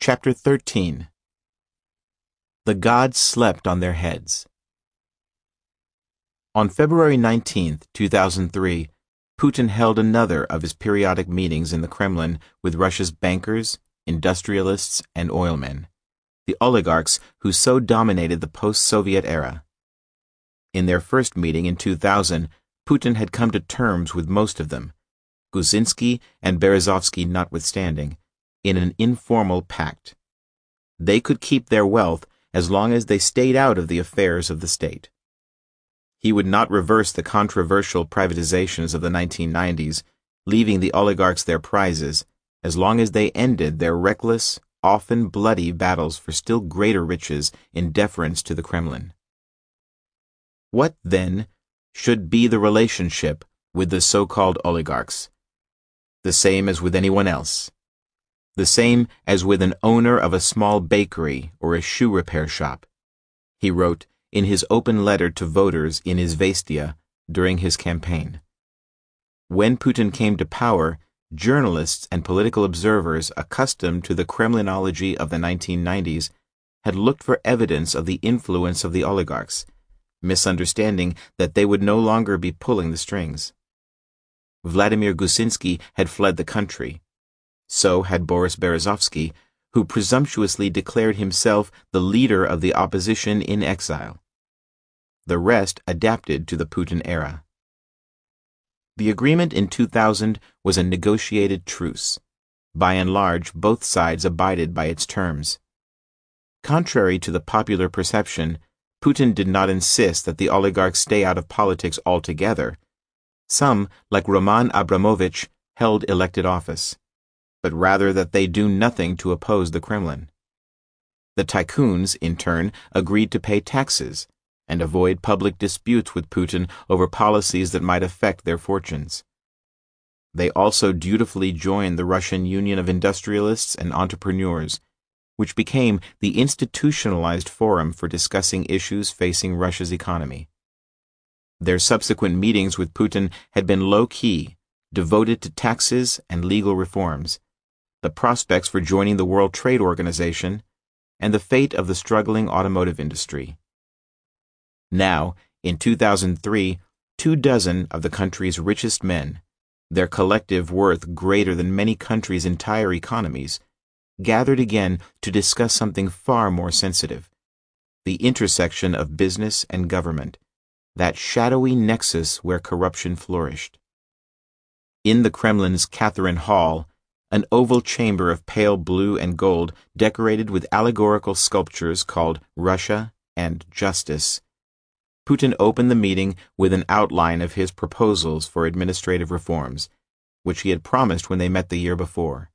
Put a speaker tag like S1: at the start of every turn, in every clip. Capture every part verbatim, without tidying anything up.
S1: Chapter thirteen. The Gods Slept on Their Heads. On February nineteenth, two thousand three, Putin held another of his periodic meetings in the Kremlin with Russia's bankers, industrialists, and oilmen, the oligarchs who so dominated the post-Soviet era. In their first meeting in two thousand, Putin had come to terms with most of them, Guzinski and Berezovsky notwithstanding, in an informal pact. They could keep their wealth as long as they stayed out of the affairs of the state. He would not reverse the controversial privatizations of the nineteen nineties, leaving the oligarchs their prizes, as long as they ended their reckless, often bloody battles for still greater riches in deference to the Kremlin. What, then, should be the relationship with the so-called oligarchs? The same as with anyone else. The same as with an owner of a small bakery or a shoe repair shop, he wrote in his open letter to voters in Izvestia during his campaign. When Putin came to power, journalists and political observers accustomed to the Kremlinology of the nineteen nineties had looked for evidence of the influence of the oligarchs, misunderstanding that they would no longer be pulling the strings. Vladimir Guzinski had fled the country. So had Boris Berezovsky, who presumptuously declared himself the leader of the opposition in exile. The rest adapted to the Putin era. The agreement in two thousand was a negotiated truce. By and large, both sides abided by its terms. Contrary to the popular perception, Putin did not insist that the oligarchs stay out of politics altogether. Some, like Roman Abramovich, held elected office, but rather that they do nothing to oppose the Kremlin. The tycoons, in turn, agreed to pay taxes and avoid public disputes with Putin over policies that might affect their fortunes. They also dutifully joined the Russian Union of Industrialists and Entrepreneurs, which became the institutionalized forum for discussing issues facing Russia's economy. Their subsequent meetings with Putin had been low-key, devoted to taxes and legal reforms, the prospects for joining the World Trade Organization, and the fate of the struggling automotive industry. Now, in two thousand three, two dozen of the country's richest men, their collective worth greater than many countries' entire economies, gathered again to discuss something far more sensitive: the intersection of business and government, that shadowy nexus where corruption flourished. In the Kremlin's Catherine Hall, an oval chamber of pale blue and gold decorated with allegorical sculptures called Russia and Justice, Putin opened the meeting with an outline of his proposals for administrative reforms, which he had promised when they met the year before.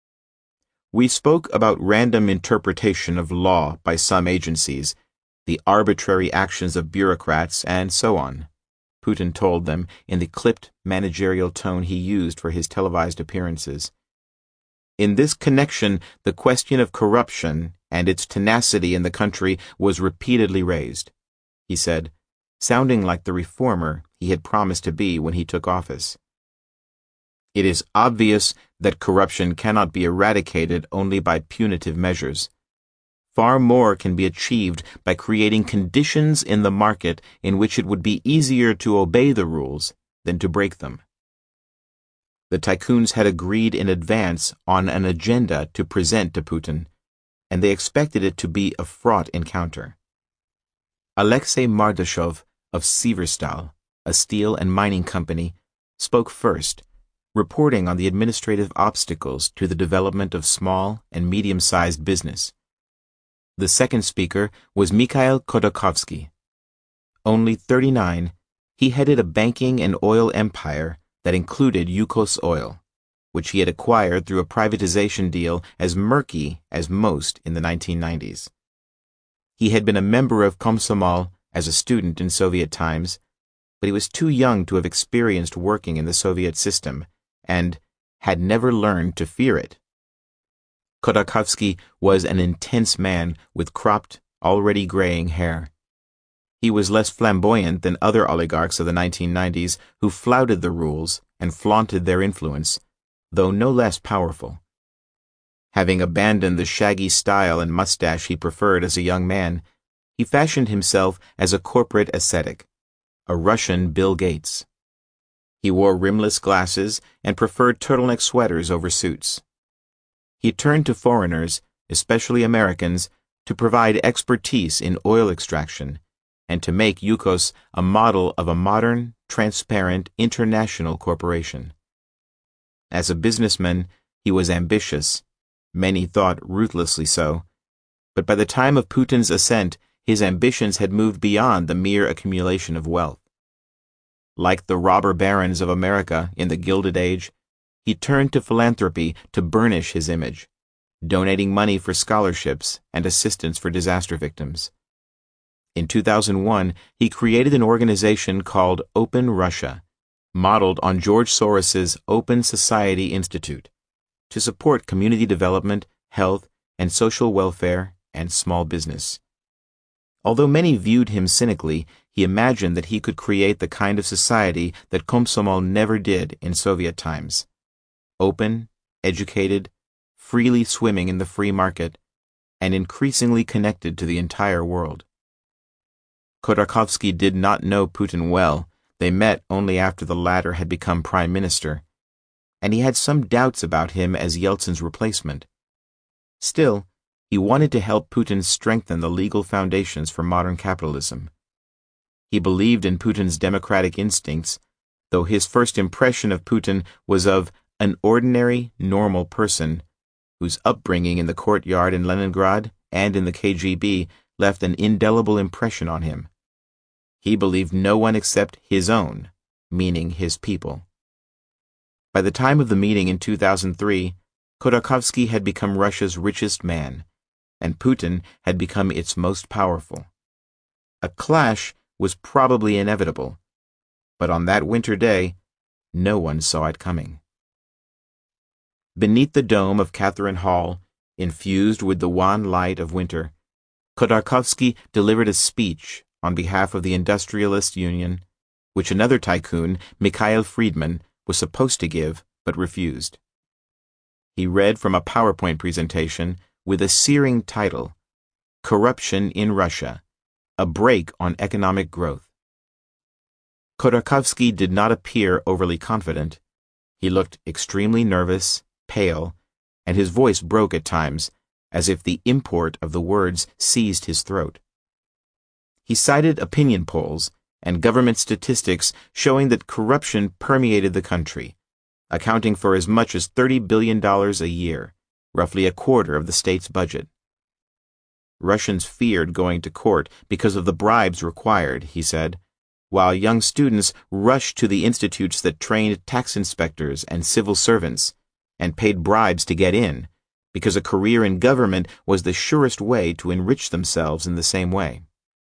S1: We spoke about random interpretation of law by some agencies, the arbitrary actions of bureaucrats, and so on, Putin told them in the clipped managerial tone he used for his televised appearances. In this connection, the question of corruption and its tenacity in the country was repeatedly raised, he said, sounding like the reformer he had promised to be when he took office. It is obvious that corruption cannot be eradicated only by punitive measures. Far more can be achieved by creating conditions in the market in which it would be easier to obey the rules than to break them. The tycoons had agreed in advance on an agenda to present to Putin, and they expected it to be a fraught encounter. Alexei Mardashov of Severstal, a steel and mining company, spoke first, reporting on the administrative obstacles to the development of small and medium-sized business. The second speaker was Mikhail Khodorkovsky. Only thirty-nine, he headed a banking and oil empire that included Yukos Oil, which he had acquired through a privatization deal as murky as most in the nineteen nineties. He had been a member of Komsomol as a student in Soviet times, but he was too young to have experienced working in the Soviet system and had never learned to fear it. Khodorkovsky was an intense man with cropped, already graying hair. He was less flamboyant than other oligarchs of the nineteen nineties who flouted the rules and flaunted their influence, though no less powerful. Having abandoned the shaggy style and mustache he preferred as a young man, he fashioned himself as a corporate ascetic, a Russian Bill Gates. He wore rimless glasses and preferred turtleneck sweaters over suits. He turned to foreigners, especially Americans, to provide expertise in oil extraction and to make Yukos a model of a modern, transparent, international corporation. As a businessman, he was ambitious, many thought ruthlessly so, but by the time of Putin's ascent, his ambitions had moved beyond the mere accumulation of wealth. Like the robber barons of America in the Gilded Age, he turned to philanthropy to burnish his image, donating money for scholarships and assistance for disaster victims. In two thousand one, he created an organization called Open Russia, modeled on George Soros's Open Society Institute, to support community development, health, and social welfare and small business. Although many viewed him cynically, he imagined that he could create the kind of society that Komsomol never did in Soviet times. Open, educated, freely swimming in the free market, and increasingly connected to the entire world. Khodorkovsky did not know Putin well. They met only after the latter had become prime minister, and he had some doubts about him as Yeltsin's replacement. Still, he wanted to help Putin strengthen the legal foundations for modern capitalism. He believed in Putin's democratic instincts, though his first impression of Putin was of an ordinary, normal person whose upbringing in the courtyard in Leningrad and in the K G B left an indelible impression on him. He believed no one except his own, meaning his people. By the time of the meeting in two thousand three, Khodorkovsky had become Russia's richest man, and Putin had become its most powerful. A clash was probably inevitable, but on that winter day, no one saw it coming. Beneath the dome of Catherine Hall, infused with the wan light of winter, Khodorkovsky delivered a speech on behalf of the Industrialist Union, which another tycoon, Mikhail Friedman, was supposed to give but refused. He read from a PowerPoint presentation with a searing title, Corruption in Russia, a Brake on Economic Growth. Khodorkovsky did not appear overly confident. He looked extremely nervous, pale, and his voice broke at times, as if the import of the words seized his throat. He cited opinion polls and government statistics showing that corruption permeated the country, accounting for as much as thirty billion dollars a year, roughly a quarter of the state's budget. Russians feared going to court because of the bribes required, he said, while young students rushed to the institutes that trained tax inspectors and civil servants and paid bribes to get in, because a career in government was the surest way to enrich themselves in the same way.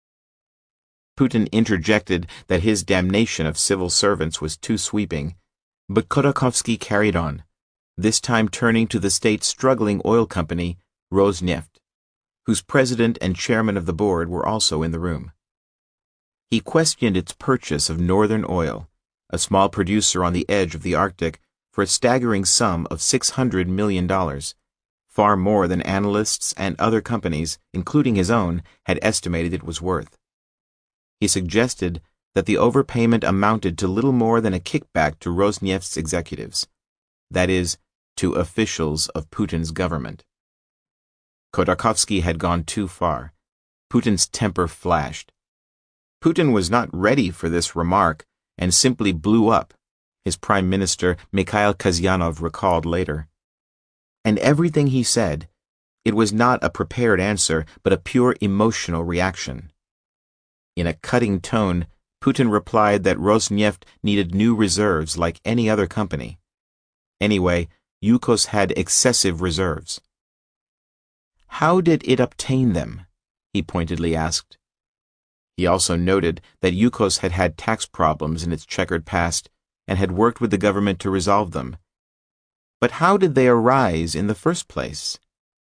S1: Putin interjected that his damnation of civil servants was too sweeping, but Khodorkovsky carried on, this time turning to the state's struggling oil company, Rosneft, whose president and chairman of the board were also in the room. He questioned its purchase of Northern Oil, a small producer on the edge of the Arctic, for a staggering sum of six hundred million dollars, far more than analysts and other companies, including his own, had estimated it was worth. He suggested that the overpayment amounted to little more than a kickback to Rosneft's executives, that is, to officials of Putin's government. Khodorkovsky had gone too far. Putin's temper flashed. Putin was not ready for this remark and simply blew up, his prime minister Mikhail Kazyanov recalled later. And everything he said, it was not a prepared answer but a pure emotional reaction. In a cutting tone, Putin replied that Rosneft needed new reserves like any other company. Anyway, Yukos had excessive reserves. How did it obtain them? He pointedly asked. He also noted that Yukos had had tax problems in its checkered past and had worked with the government to resolve them. But how did they arise in the first place?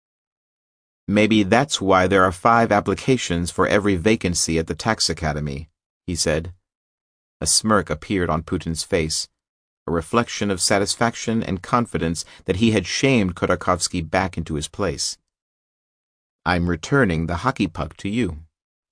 S1: Maybe that's why there are five applications for every vacancy at the tax academy, he said. A smirk appeared on Putin's face, a reflection of satisfaction and confidence that he had shamed Khodorkovsky back into his place. "I'm returning the hockey puck to you."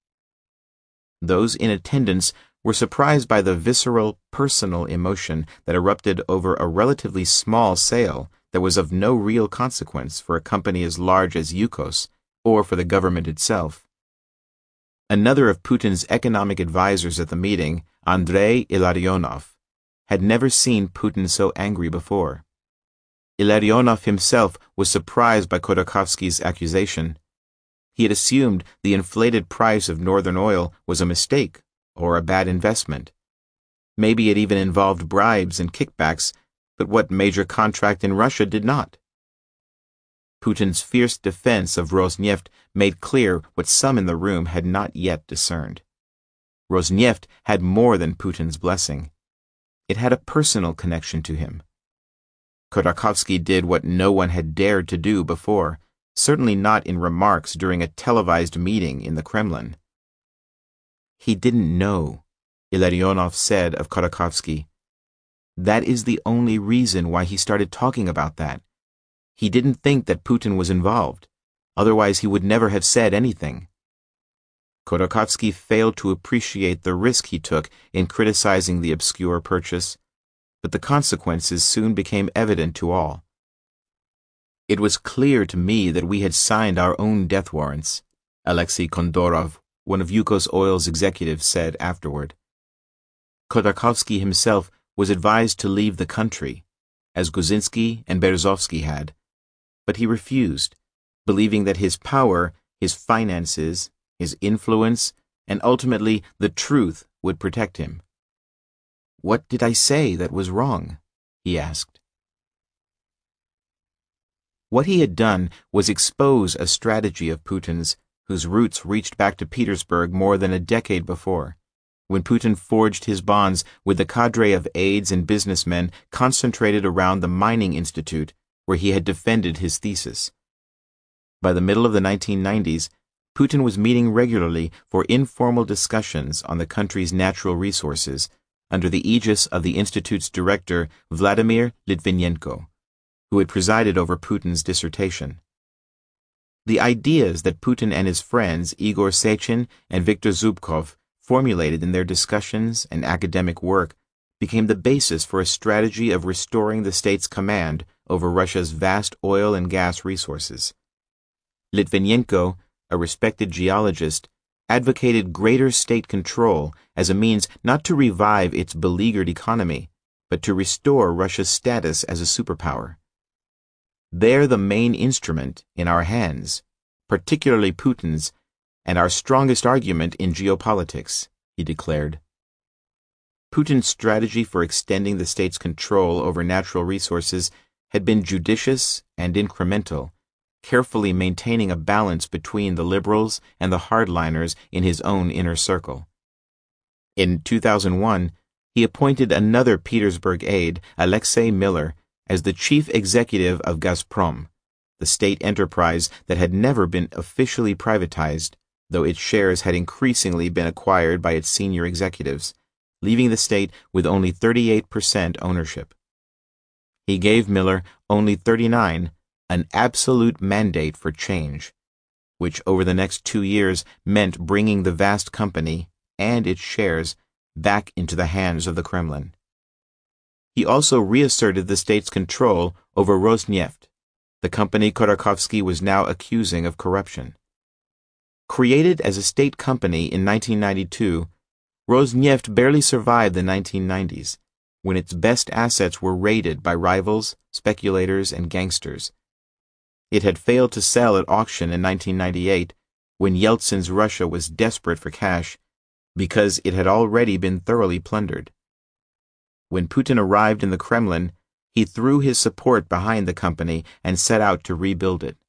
S1: Those in attendance were surprised by the visceral, personal emotion that erupted over a relatively small sale that was of no real consequence for a company as large as Yukos or for the government itself. Another of Putin's economic advisers at the meeting, Andrei Illarionov, had never seen Putin so angry before. Illarionov himself was surprised by Khodorkovsky's accusation. He had assumed the inflated price of Northern oil was a mistake or a bad investment. Maybe it even involved bribes and kickbacks, but what major contract in Russia did not? Putin's fierce defense of Rosneft made clear what some in the room had not yet discerned. Rosneft had more than Putin's blessing. It had a personal connection to him. Khodorkovsky did what no one had dared to do before, certainly not in remarks during a televised meeting in the Kremlin. He didn't know, Illarionov said of Khodorkovsky. That is the only reason why he started talking about that. He didn't think that Putin was involved. Otherwise, he would never have said anything. Khodorkovsky failed to appreciate the risk he took in criticizing the obscure purchase, but the consequences soon became evident to all. It was clear to me that we had signed our own death warrants, Alexei Kondorov, one of Yukos Oil's executives, said afterward. Khodorkovsky himself was advised to leave the country, as Guzinski and Berezovsky had, but he refused, believing that his power, his finances, his influence, and ultimately the truth would protect him. "What did I say that was wrong?" he asked. What he had done was expose a strategy of Putin's whose roots reached back to Petersburg more than a decade before, when Putin forged his bonds with the cadre of aides and businessmen concentrated around the Mining Institute, where he had defended his thesis. By the middle of the nineteen nineties, Putin was meeting regularly for informal discussions on the country's natural resources under the aegis of the Institute's director Vladimir Litvinenko, who had presided over Putin's dissertation. The ideas that Putin and his friends Igor Sechin and Viktor Zubkov formulated in their discussions and academic work became the basis for a strategy of restoring the state's command over Russia's vast oil and gas resources. Litvinenko, a respected geologist, advocated greater state control as a means not to revive its beleaguered economy, but to restore Russia's status as a superpower. They're the main instrument in our hands, particularly Putin's, and our strongest argument in geopolitics, he declared. Putin's strategy for extending the state's control over natural resources had been judicious and incremental, carefully maintaining a balance between the liberals and the hardliners in his own inner circle. In two thousand one, he appointed another Petersburg aide, Alexei Miller, as the chief executive of Gazprom, the state enterprise that had never been officially privatized, though its shares had increasingly been acquired by its senior executives, leaving the state with only thirty-eight percent ownership. He gave Miller only thirty-nine, an absolute mandate for change, which over the next two years meant bringing the vast company and its shares back into the hands of the Kremlin. He also reasserted the state's control over Rosneft, the company Khodorkovsky was now accusing of corruption. Created as a state company in nineteen ninety-two, Rosneft barely survived the nineteen nineties, when its best assets were raided by rivals, speculators, and gangsters. It had failed to sell at auction in nineteen ninety-eight, when Yeltsin's Russia was desperate for cash, because it had already been thoroughly plundered. When Putin arrived in the Kremlin, he threw his support behind the company and set out to rebuild it.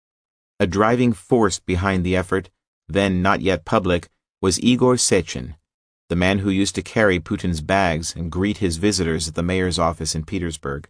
S1: A driving force behind the effort, then not yet public, was Igor Sechin, the man who used to carry Putin's bags and greet his visitors at the mayor's office in Petersburg.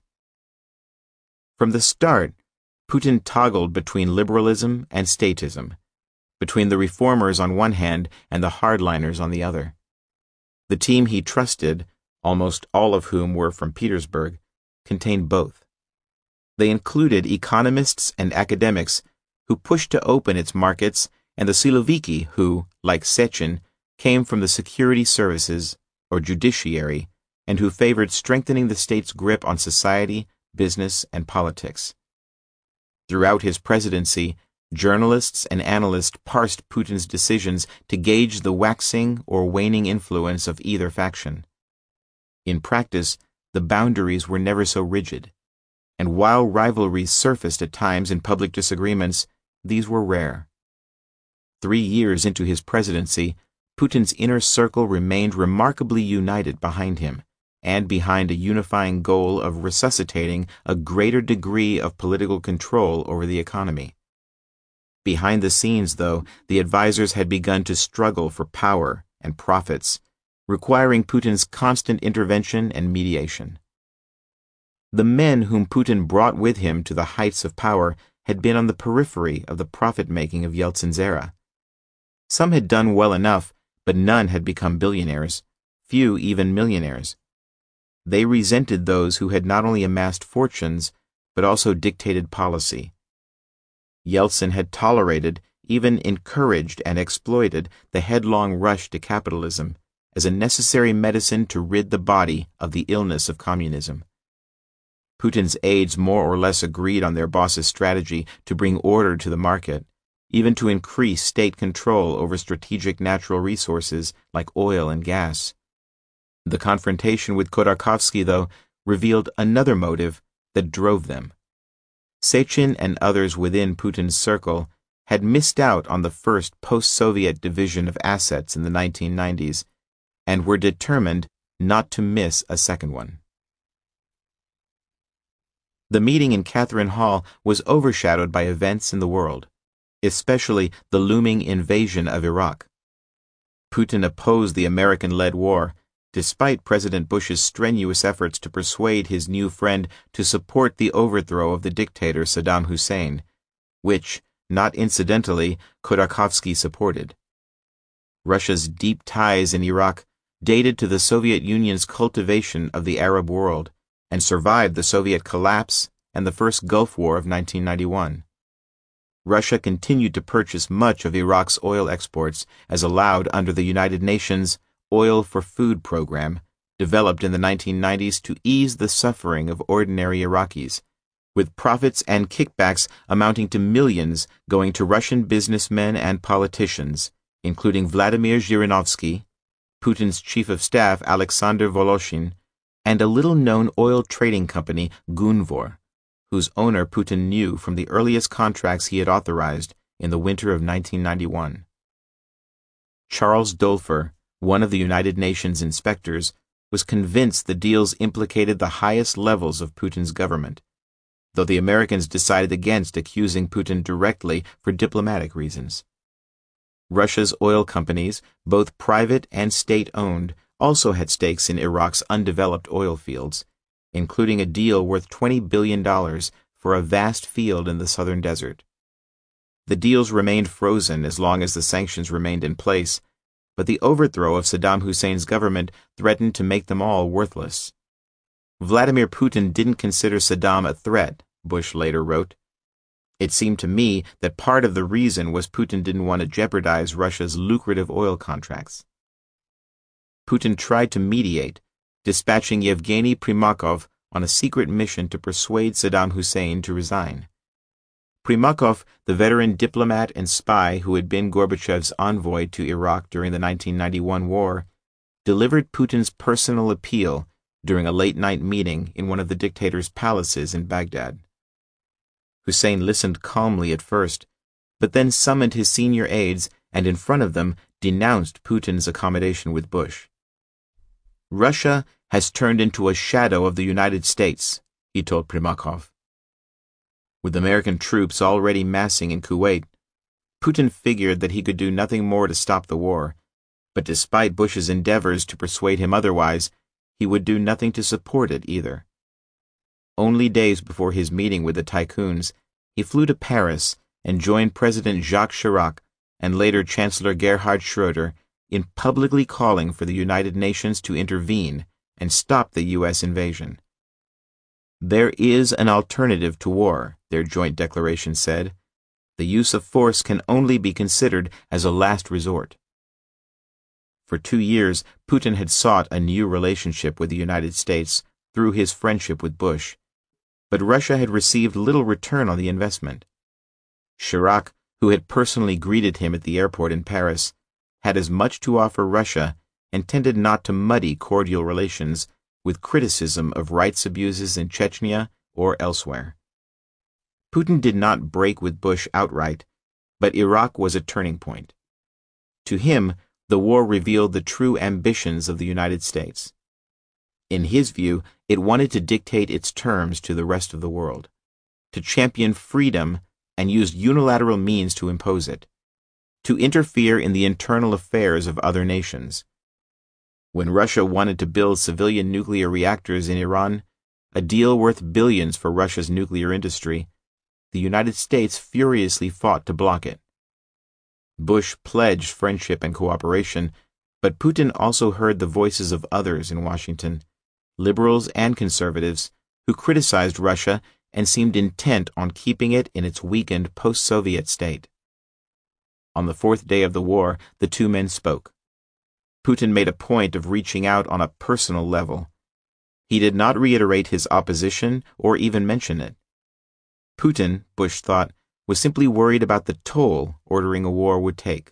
S1: From the start, Putin toggled between liberalism and statism, between the reformers on one hand and the hardliners on the other. The team he trusted, almost all of whom were from Petersburg, contained both. They included economists and academics who pushed to open its markets, and the Siloviki who, like Sechin, came from the security services or judiciary and who favored strengthening the state's grip on society, business, and politics. Throughout his presidency, journalists and analysts parsed Putin's decisions to gauge the waxing or waning influence of either faction. In practice, the boundaries were never so rigid, and while rivalries surfaced at times in public disagreements, these were rare. Three years into his presidency, Putin's inner circle remained remarkably united behind him, and behind a unifying goal of resuscitating a greater degree of political control over the economy. Behind the scenes, though, the advisors had begun to struggle for power and profits, requiring Putin's constant intervention and mediation. The men whom Putin brought with him to the heights of power had been on the periphery of the profit-making of Yeltsin's era. Some had done well enough, but none had become billionaires, few even millionaires. They resented those who had not only amassed fortunes, but also dictated policy. Yeltsin had tolerated, even encouraged and exploited the headlong rush to capitalism as a necessary medicine to rid the body of the illness of communism. Putin's aides more or less agreed on their boss's strategy to bring order to the market, even to increase state control over strategic natural resources like oil and gas. The confrontation with Khodorkovsky, though, revealed another motive that drove them. Sechin and others within Putin's circle had missed out on the first post-Soviet division of assets in the nineteen nineties and were determined not to miss a second one. The meeting in Catherine Hall was overshadowed by events in the world, especially the looming invasion of Iraq. Putin opposed the American-led war, despite President Bush's strenuous efforts to persuade his new friend to support the overthrow of the dictator Saddam Hussein, which, not incidentally, Khodorkovsky supported. Russia's deep ties in Iraq dated to the Soviet Union's cultivation of the Arab world and survived the Soviet collapse and the first Gulf War of nineteen ninety-one. Russia continued to purchase much of Iraq's oil exports as allowed under the United Nations Oil for Food program, developed in the nineteen nineties to ease the suffering of ordinary Iraqis, with profits and kickbacks amounting to millions going to Russian businessmen and politicians, including Vladimir Zhirinovsky, Putin's chief of staff Alexander Voloshin, and a little-known oil trading company, Gunvor, whose owner Putin knew from the earliest contracts he had authorized in the winter of nineteen ninety-one. Charles Dolfer, one of the United Nations inspectors, was convinced the deals implicated the highest levels of Putin's government, though the Americans decided against accusing Putin directly for diplomatic reasons. Russia's oil companies, both private and state-owned, also had stakes in Iraq's undeveloped oil fields, including a deal worth twenty billion dollars for a vast field in the southern desert. The deals remained frozen as long as the sanctions remained in place, but the overthrow of Saddam Hussein's government threatened to make them all worthless. Vladimir Putin didn't consider Saddam a threat, Bush later wrote. It seemed to me that part of the reason was Putin didn't want to jeopardize Russia's lucrative oil contracts. Putin tried to mediate, dispatching Yevgeny Primakov on a secret mission to persuade Saddam Hussein to resign. Primakov, the veteran diplomat and spy who had been Gorbachev's envoy to Iraq during the nineteen ninety-one war, delivered Putin's personal appeal during a late-night meeting in one of the dictator's palaces in Baghdad. Hussein listened calmly at first, but then summoned his senior aides and in front of them denounced Putin's accommodation with Bush. Russia has turned into a shadow of the United States, he told Primakov. With American troops already massing in Kuwait, Putin figured that he could do nothing more to stop the war, but despite Bush's endeavors to persuade him otherwise, he would do nothing to support it either. Only days before his meeting with the tycoons, he flew to Paris and joined President Jacques Chirac and later Chancellor Gerhard Schroeder in publicly calling for the United Nations to intervene and stop the U S invasion. There is an alternative to war, their joint declaration said. The use of force can only be considered as a last resort. For two years, Putin had sought a new relationship with the United States through his friendship with Bush, but Russia had received little return on the investment. Chirac, who had personally greeted him at the airport in Paris, had as much to offer Russia and tended not to muddy cordial relations with criticism of rights abuses in Chechnya or elsewhere. Putin did not break with Bush outright, but Iraq was a turning point. To him, the war revealed the true ambitions of the United States. In his view, it wanted to dictate its terms to the rest of the world, to champion freedom and used unilateral means to impose it, to interfere in the internal affairs of other nations. When Russia wanted to build civilian nuclear reactors in Iran, a deal worth billions for Russia's nuclear industry, the United States furiously fought to block it. Bush pledged friendship and cooperation, but Putin also heard the voices of others in Washington, liberals and conservatives, who criticized Russia and seemed intent on keeping it in its weakened post-Soviet state. On the fourth day of the war, the two men spoke. Putin made a point of reaching out on a personal level. He did not reiterate his opposition or even mention it. Putin, Bush thought, was simply worried about the toll ordering a war would take.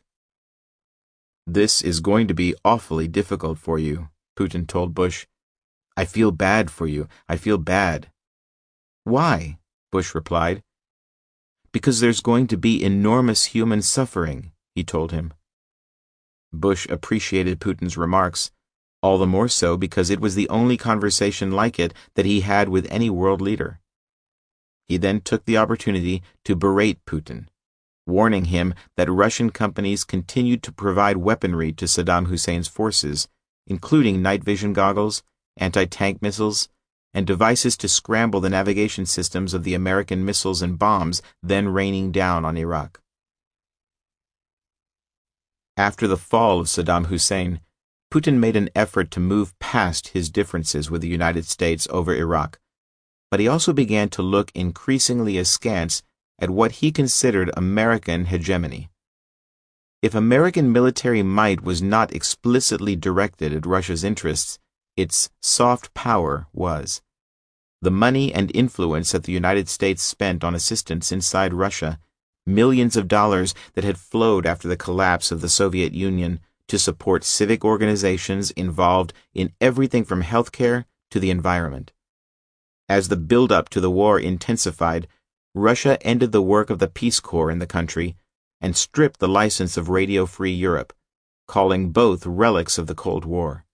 S1: "This is going to be awfully difficult for you," Putin told Bush. "I feel bad for you. I feel bad." "Why?" Bush replied. "Because there's going to be enormous human suffering," he told him. Bush appreciated Putin's remarks, all the more so because it was the only conversation like it that he had with any world leader. He then took the opportunity to berate Putin, warning him that Russian companies continued to provide weaponry to Saddam Hussein's forces, including night vision goggles, anti-tank missiles, and devices to scramble the navigation systems of the American missiles and bombs then raining down on Iraq. After the fall of Saddam Hussein, Putin made an effort to move past his differences with the United States over Iraq, but he also began to look increasingly askance at what he considered American hegemony. If American military might was not explicitly directed at Russia's interests, its soft power was. The money and influence that the United States spent on assistance inside Russia, millions of dollars that had flowed after the collapse of the Soviet Union to support civic organizations involved in everything from healthcare to the environment. As the build-up to the war intensified, Russia ended the work of the Peace Corps in the country and stripped the license of Radio Free Europe, calling both relics of the Cold War.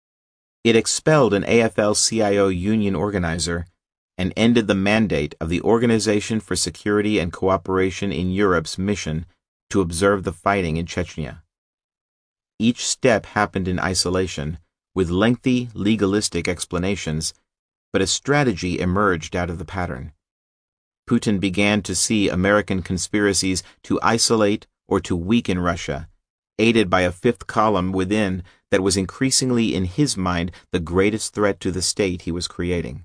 S1: It expelled an A F L C I O union organizer and ended the mandate of the Organization for Security and Cooperation in Europe's mission to observe the fighting in Chechnya. Each step happened in isolation, with lengthy, legalistic explanations, but a strategy emerged out of the pattern. Putin began to see American conspiracies to isolate or to weaken Russia, aided by a fifth column within that was increasingly in his mind the greatest threat to the state he was creating.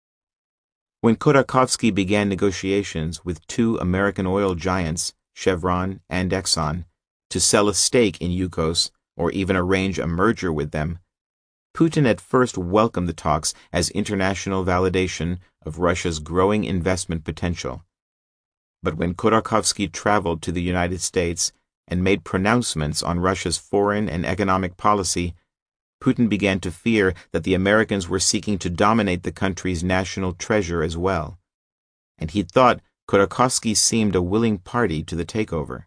S1: When Khodorkovsky began negotiations with two American oil giants, Chevron and Exxon, to sell a stake in Yukos or even arrange a merger with them, Putin at first welcomed the talks as international validation of Russia's growing investment potential. But when Khodorkovsky traveled to the United States and made pronouncements on Russia's foreign and economic policy, Putin began to fear that the Americans were seeking to dominate the country's national treasure as well, and he thought Khodorkovsky seemed a willing party to the takeover.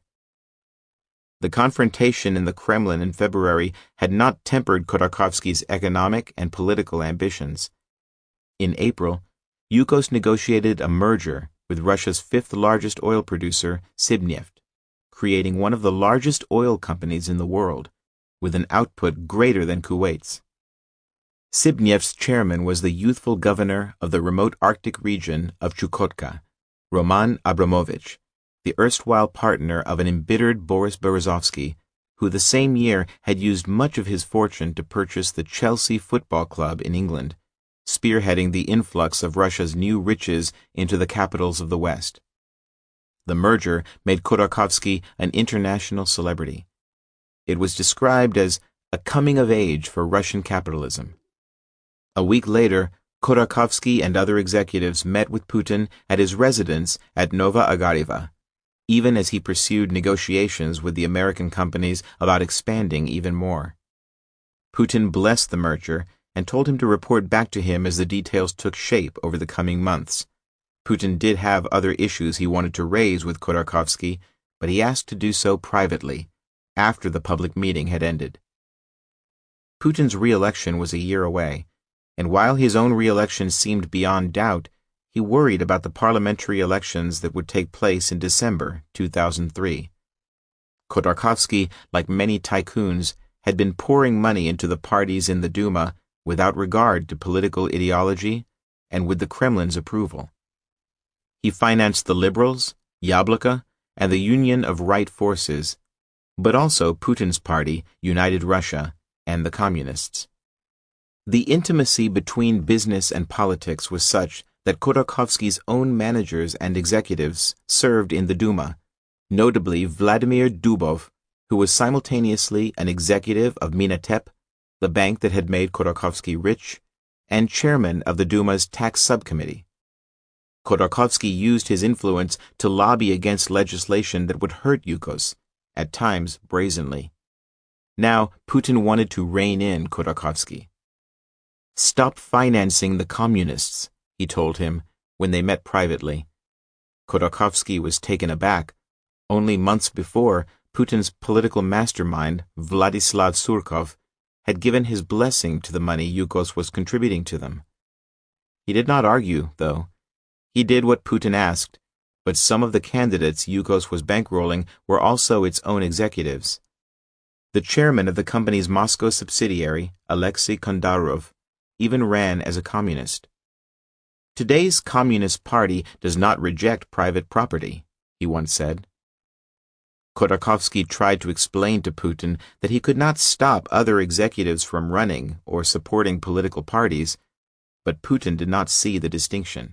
S1: The confrontation in the Kremlin in February had not tempered Khodorkovsky's economic and political ambitions. In April, Yukos negotiated a merger with Russia's fifth largest oil producer, Sibneft, creating one of the largest oil companies in the world, with an output greater than Kuwait's. Sibneft's chairman was the youthful governor of the remote Arctic region of Chukotka, Roman Abramovich, the erstwhile partner of an embittered Boris Berezovsky, who the same year had used much of his fortune to purchase the Chelsea Football Club in England, spearheading the influx of Russia's new riches into the capitals of the West. The merger made Khodorkovsky an international celebrity. It was described as a coming of age for Russian capitalism. A week later, Khodorkovsky and other executives met with Putin at his residence at Nova Agariva, even as he pursued negotiations with the American companies about expanding even more. Putin blessed the merger and told him to report back to him as the details took shape over the coming months. Putin did have other issues he wanted to raise with Khodorkovsky, but he asked to do so privately, after the public meeting had ended. Putin's re-election was a year away, and while his own re-election seemed beyond doubt, he worried about the parliamentary elections that would take place in December two thousand three. Khodorkovsky, like many tycoons, had been pouring money into the parties in the Duma without regard to political ideology and with the Kremlin's approval. He financed the Liberals, Yabloko, and the Union of Right Forces, but also Putin's party, United Russia, and the Communists. The intimacy between business and politics was such that Khodorkovsky's own managers and executives served in the Duma, notably Vladimir Dubov, who was simultaneously an executive of Minatep, the bank that had made Khodorkovsky rich, and chairman of the Duma's tax subcommittee. Khodorkovsky used his influence to lobby against legislation that would hurt Yukos, at times brazenly. Now, Putin wanted to rein in Khodorkovsky. "Stop financing the communists," he told him when they met privately. Khodorkovsky was taken aback. Only months before, Putin's political mastermind, Vladislav Surkov, had given his blessing to the money Yukos was contributing to them. He did not argue, though. He did what Putin asked, but some of the candidates Yukos was bankrolling were also its own executives. The chairman of the company's Moscow subsidiary, Alexei Kondarov, even ran as a communist. "Today's Communist Party does not reject private property," he once said. Khodorkovsky tried to explain to Putin that he could not stop other executives from running or supporting political parties, but Putin did not see the distinction.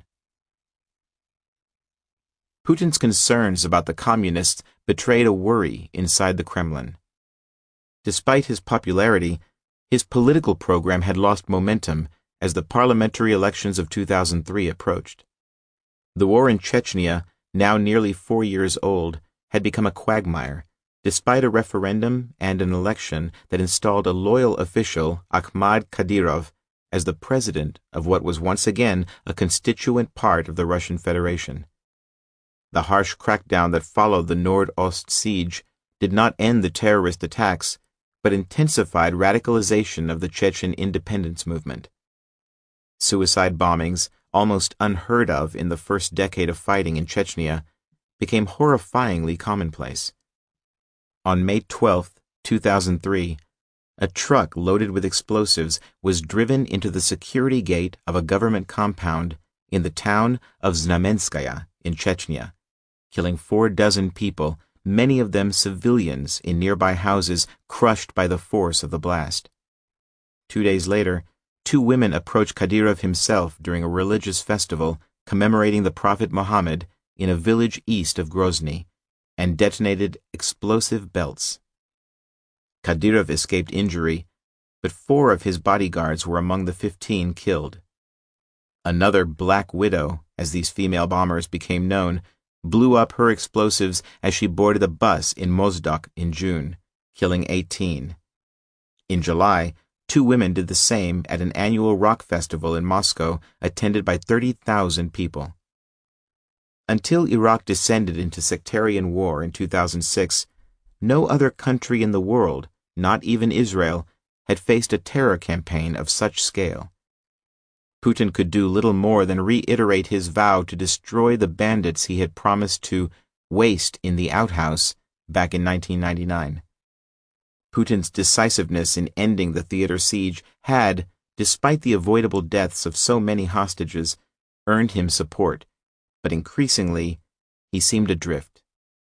S1: Putin's concerns about the communists betrayed a worry inside the Kremlin. Despite his popularity, his political program had lost momentum as the parliamentary elections of two thousand three approached. The war in Chechnya, now nearly four years old, had become a quagmire, despite a referendum and an election that installed a loyal official, Akhmad Kadyrov, as the president of what was once again a constituent part of the Russian Federation. The harsh crackdown that followed the Nord-Ost siege did not end the terrorist attacks, but intensified radicalization of the Chechen independence movement. Suicide bombings, almost unheard of in the first decade of fighting in Chechnya, became horrifyingly commonplace. On May twelfth, two thousand three, a truck loaded with explosives was driven into the security gate of a government compound in the town of Znamenskaya in Chechnya, killing four dozen people, many of them civilians in nearby houses crushed by the force of the blast. Two days later, two women approached Kadyrov himself during a religious festival commemorating the Prophet Muhammad in a village east of Grozny and detonated explosive belts. Kadyrov escaped injury, but four of his bodyguards were among the fifteen killed. Another Black Widow, as these female bombers became known, blew up her explosives as she boarded a bus in Mozdok in June, killing eighteen. In July, two women did the same at an annual rock festival in Moscow attended by thirty thousand people. Until Iraq descended into sectarian war in two thousand six, no other country in the world, not even Israel, had faced a terror campaign of such scale. Putin could do little more than reiterate his vow to destroy the bandits he had promised to waste in the outhouse back in nineteen ninety-nine. Putin's decisiveness in ending the theater siege had, despite the avoidable deaths of so many hostages, earned him support, but increasingly he seemed adrift.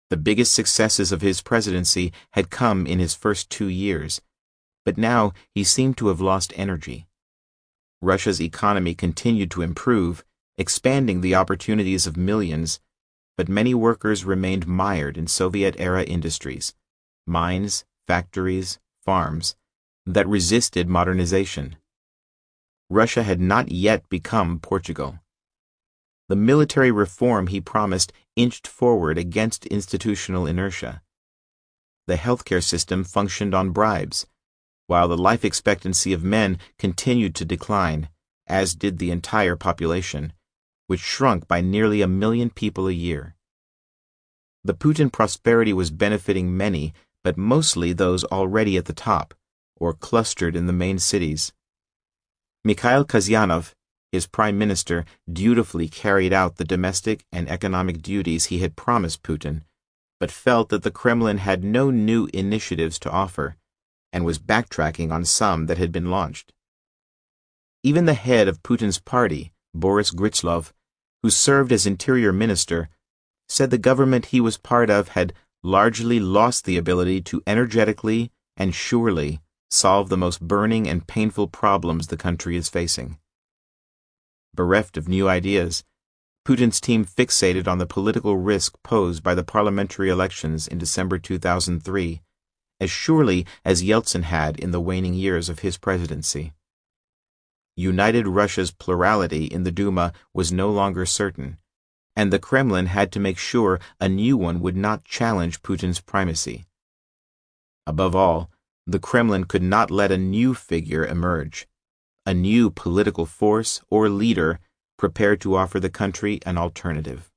S1: The biggest successes of his presidency had come in his first two years, but now he seemed to have lost energy. Russia's economy continued to improve, expanding the opportunities of millions, but many workers remained mired in Soviet-era industries, mines, factories, farms, that resisted modernization. Russia had not yet become Portugal. The military reform he promised inched forward against institutional inertia. The healthcare system functioned on bribes, while the life expectancy of men continued to decline, as did the entire population, which shrunk by nearly a million people a year. The Putin prosperity was benefiting many, but mostly those already at the top, or clustered in the main cities. Mikhail Kazyanov, his prime minister, dutifully carried out the domestic and economic duties he had promised Putin, but felt that the Kremlin had no new initiatives to offer, and was backtracking on some that had been launched. Even the head of Putin's party, Boris Gryzlov, who served as interior minister, said the government he was part of had largely lost the ability to energetically and surely solve the most burning and painful problems the country is facing. Bereft of new ideas, Putin's team fixated on the political risk posed by the parliamentary elections in December two thousand three, as surely as Yeltsin had in the waning years of his presidency. United Russia's plurality in the Duma was no longer certain, and the Kremlin had to make sure a new one would not challenge Putin's primacy. Above all, the Kremlin could not let a new figure emerge, a new political force or leader prepared to offer the country an alternative.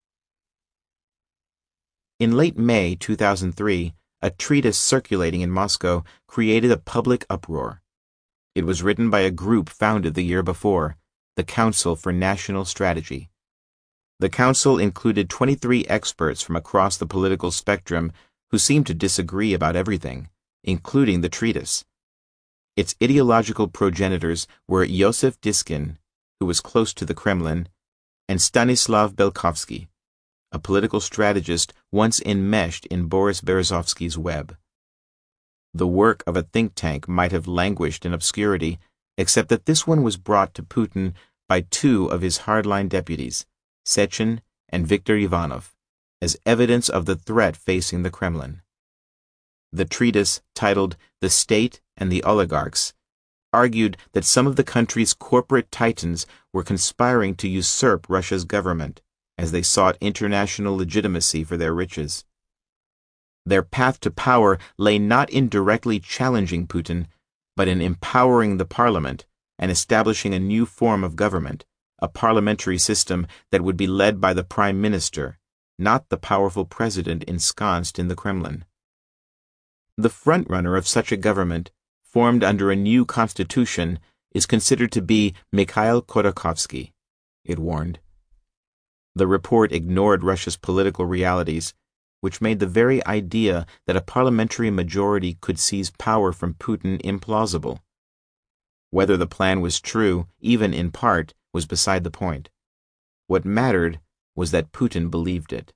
S1: In late May two thousand three, a treatise circulating in Moscow created a public uproar. It was written by a group founded the year before, the Council for National Strategy. The council included twenty-three experts from across the political spectrum who seemed to disagree about everything, including the treatise. Its ideological progenitors were Yosef Diskin, who was close to the Kremlin, and Stanislav Belkovsky, a political strategist once enmeshed in Boris Berezovsky's web. The work of a think tank might have languished in obscurity, except that this one was brought to Putin by two of his hardline deputies, Sechin and Viktor Ivanov, as evidence of the threat facing the Kremlin. The treatise, titled The State and the Oligarchs, argued that some of the country's corporate titans were conspiring to usurp Russia's government as they sought international legitimacy for their riches. Their path to power lay not in directly challenging Putin, but in empowering the parliament and establishing a new form of government, a parliamentary system that would be led by the prime minister, not the powerful president ensconced in the Kremlin. The frontrunner of such a government, formed under a new constitution, is considered to be Mikhail Khodorkovsky, it warned. The report ignored Russia's political realities, which made the very idea that a parliamentary majority could seize power from Putin implausible. Whether the plan was true, even in part, was beside the point. What mattered was that Putin believed it.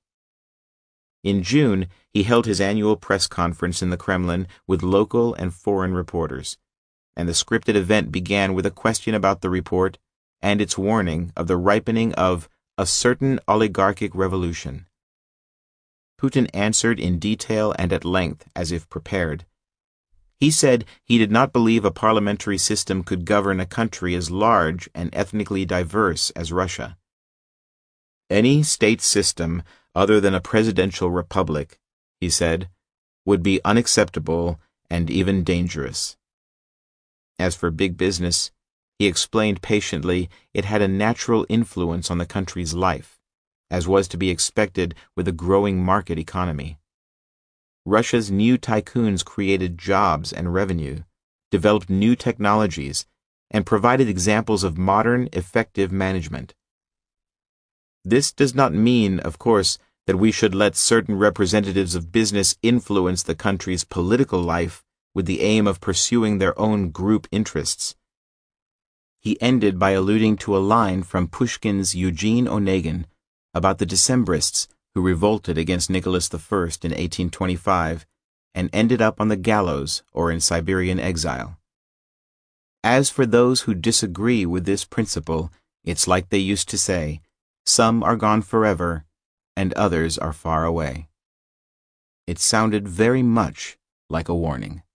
S1: In June, he held his annual press conference in the Kremlin with local and foreign reporters, and the scripted event began with a question about the report and its warning of the ripening of a certain oligarchic revolution. Putin answered in detail and at length, as if prepared. He said he did not believe a parliamentary system could govern a country as large and ethnically diverse as Russia. Any state system other than a presidential republic, he said, would be unacceptable and even dangerous. As for big business, he explained patiently, it had a natural influence on the country's life, as was to be expected with a growing market economy. Russia's new tycoons created jobs and revenue, developed new technologies, and provided examples of modern, effective management. This does not mean, of course, that we should let certain representatives of business influence the country's political life with the aim of pursuing their own group interests. He ended by alluding to a line from Pushkin's Eugene Onegin about the Decembrists who revolted against Nicholas the First in eighteen twenty-five and ended up on the gallows or in Siberian exile. As for those who disagree with this principle, it's like they used to say, some are gone forever, and others are far away. It sounded very much like a warning.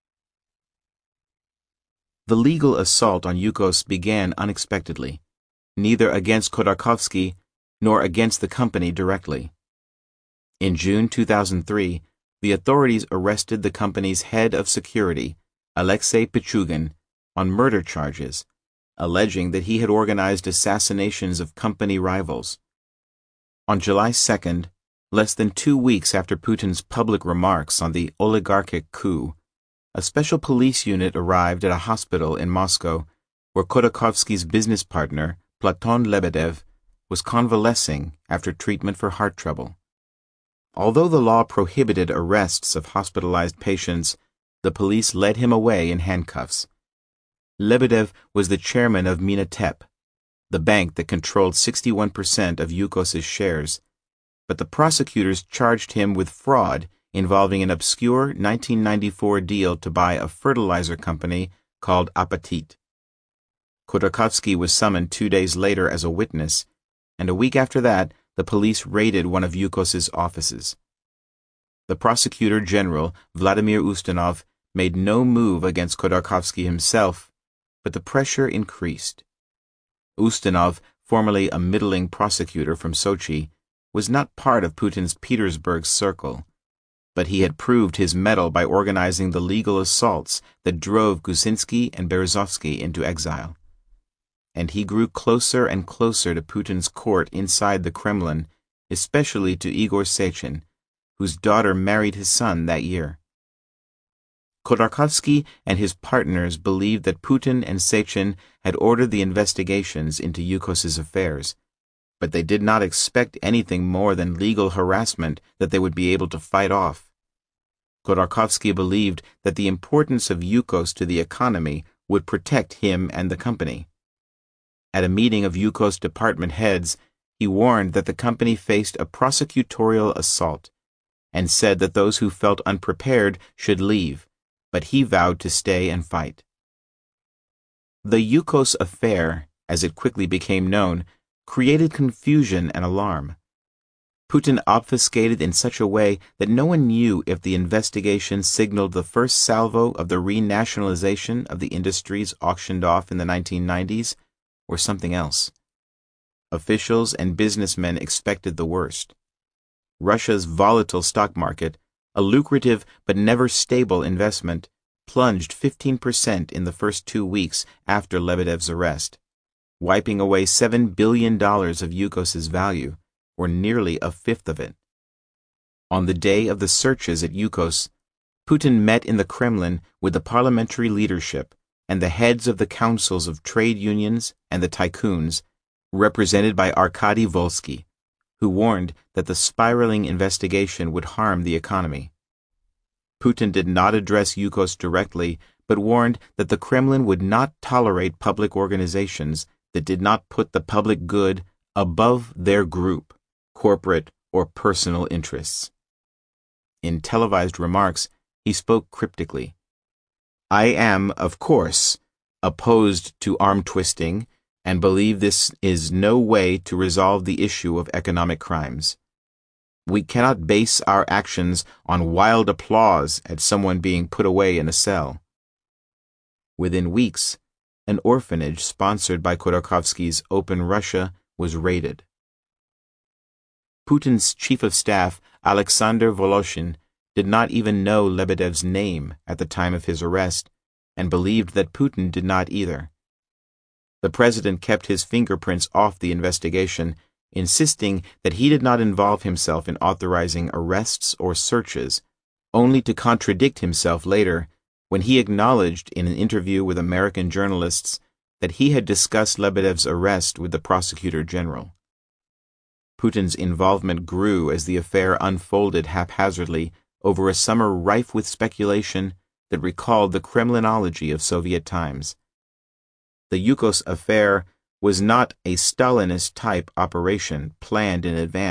S1: The legal assault on Yukos began unexpectedly, neither against Khodorkovsky nor against the company directly. In June two thousand three, the authorities arrested the company's head of security, Alexei Pichugin, on murder charges, alleging that he had organized assassinations of company rivals. On July second, less than two weeks after Putin's public remarks on the oligarchic coup, a special police unit arrived at a hospital in Moscow where Khodorkovsky's business partner, Platon Lebedev, was convalescing after treatment for heart trouble. Although the law prohibited arrests of hospitalized patients, the police led him away in handcuffs. Lebedev was the chairman of Minatep, the bank that controlled sixty-one percent of Yukos's shares, but the prosecutors charged him with fraud involving an obscure nineteen ninety-four deal to buy a fertilizer company called Apatit. Khodorkovsky was summoned two days later as a witness, and a week after that, the police raided one of Yukos's offices. The prosecutor general, Vladimir Ustinov, made no move against Khodorkovsky himself, but the pressure increased. Ustinov, formerly a middling prosecutor from Sochi, was not part of Putin's Petersburg circle, but he had proved his mettle by organizing the legal assaults that drove Gusinsky and Berezovsky into exile. And he grew closer and closer to Putin's court inside the Kremlin, especially to Igor Sechin, whose daughter married his son that year. Khodorkovsky and his partners believed that Putin and Sechin had ordered the investigations into Yukos's affairs, but they did not expect anything more than legal harassment that they would be able to fight off. Khodorkovsky believed that the importance of Yukos to the economy would protect him and the company. At a meeting of Yukos department heads, he warned that the company faced a prosecutorial assault and said that those who felt unprepared should leave, but he vowed to stay and fight. The Yukos affair, as it quickly became known, created confusion and alarm. Putin obfuscated in such a way that no one knew if the investigation signaled the first salvo of the renationalization of the industries auctioned off in the nineteen nineties, or something else. Officials and businessmen expected the worst. Russia's volatile stock market, a lucrative but never stable investment, plunged fifteen percent in the first two weeks after Lebedev's arrest, wiping away seven billion dollars of Yukos's value, or nearly a fifth of it. On the day of the searches at Yukos, Putin met in the Kremlin with the parliamentary leadership and the heads of the councils of trade unions and the tycoons, represented by Arkady Volsky, who warned that the spiraling investigation would harm the economy. Putin did not address Yukos directly, but warned that the Kremlin would not tolerate public organizations that did not put the public good above their group, corporate, or personal interests. In televised remarks, he spoke cryptically. I am, of course, opposed to arm twisting and believe this is no way to resolve the issue of economic crimes. We cannot base our actions on wild applause at someone being put away in a cell. Within weeks, an orphanage sponsored by Khodorkovsky's Open Russia was raided. Putin's chief of staff, Alexander Voloshin, did not even know Lebedev's name at the time of his arrest, and believed that Putin did not either. The president kept his fingerprints off the investigation, insisting that he did not involve himself in authorizing arrests or searches, only to contradict himself later when he acknowledged in an interview with American journalists that he had discussed Lebedev's arrest with the prosecutor general. Putin's involvement grew as the affair unfolded haphazardly over a summer rife with speculation that recalled the Kremlinology of Soviet times. The Yukos affair was not a Stalinist-type operation planned in advance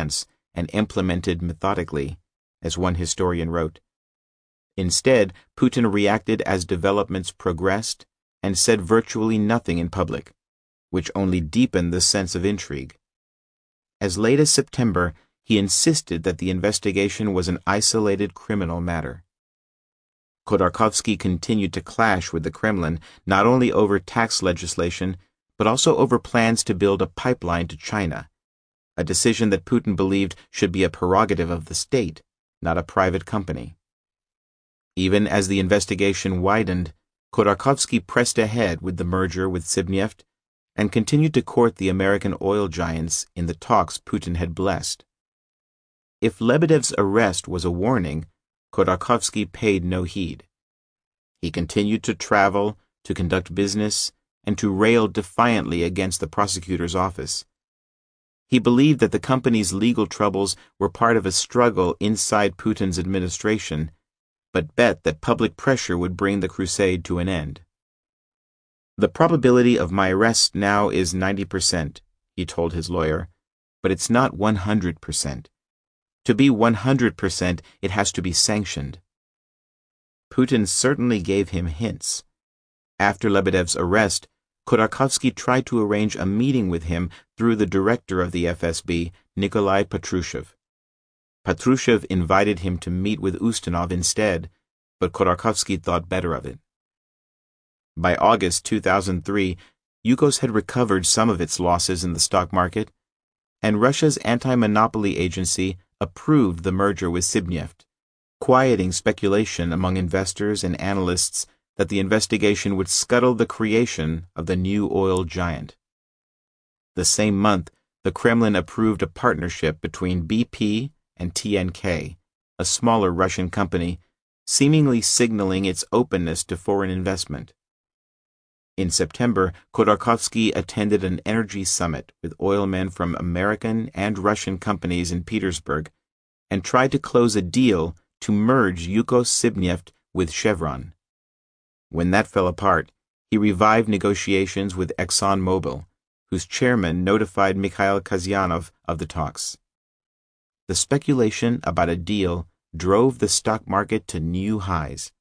S1: and implemented methodically, as one historian wrote. Instead, Putin reacted as developments progressed and said virtually nothing in public, which only deepened the sense of intrigue. As late as September, he insisted that the investigation was an isolated criminal matter. Khodorkovsky continued to clash with the Kremlin not only over tax legislation, but also over plans to build a pipeline to China, a decision that Putin believed should be a prerogative of the state, not a private company. Even as the investigation widened, Khodorkovsky pressed ahead with the merger with Sibneft and continued to court the American oil giants in the talks Putin had blessed. If Lebedev's arrest was a warning, Khodorkovsky paid no heed. He continued to travel, to conduct business, and to rail defiantly against the prosecutor's office. He believed that the company's legal troubles were part of a struggle inside Putin's administration, but bet that public pressure would bring the crusade to an end. "The probability of my arrest now is ninety percent, he told his lawyer, but it's not one hundred percent. To be one hundred percent, it has to be sanctioned. Putin certainly gave him hints. After Lebedev's arrest, Khodorkovsky tried to arrange a meeting with him through the director of the F S B, Nikolai Patrushev. Patrushev invited him to meet with Ustinov instead, but Khodorkovsky thought better of it. By August two thousand three, Yukos had recovered some of its losses in the stock market, and Russia's anti-monopoly agency approved the merger with Sibneft, quieting speculation among investors and analysts that the investigation would scuttle the creation of the new oil giant. The same month, the Kremlin approved a partnership between B P and T N K, a smaller Russian company, seemingly signaling its openness to foreign investment. In September, Khodorkovsky attended an energy summit with oilmen from American and Russian companies in Petersburg and tried to close a deal to merge Yukos Sibneft with Chevron. When that fell apart, he revived negotiations with ExxonMobil, whose chairman notified Mikhail Kazyanov of the talks. The speculation about a deal drove the stock market to new highs.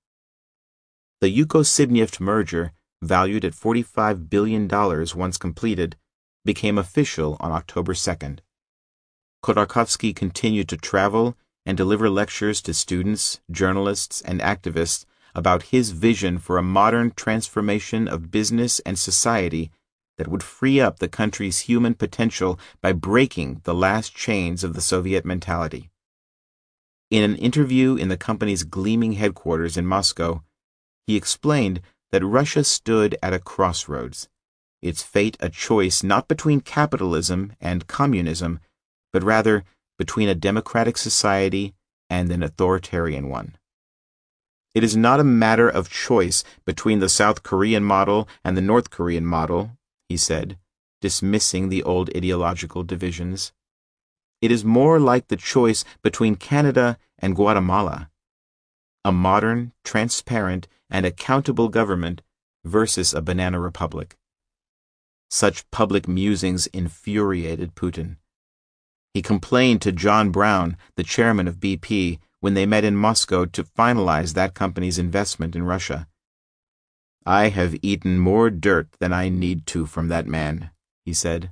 S1: The Yukos-Sibneft merger, valued at forty-five billion dollars once completed, became official on October second. Khodorkovsky continued to travel and deliver lectures to students, journalists, and activists about his vision for a modern transformation of business and society that would free up the country's human potential by breaking the last chains of the Soviet mentality. In an interview in the company's gleaming headquarters in Moscow, he explained that Russia stood at a crossroads, its fate a choice not between capitalism and communism, but rather between a democratic society and an authoritarian one. It is not a matter of choice between the South Korean model and the North Korean model, he said, dismissing the old ideological divisions. It is more like the choice between Canada and Guatemala, a modern, transparent, and accountable government versus a banana republic. Such public musings infuriated Putin. He complained to John Brown, the chairman of B P, when they met in Moscow to finalize that company's investment in Russia. "I have eaten more dirt than I need to from that man," he said.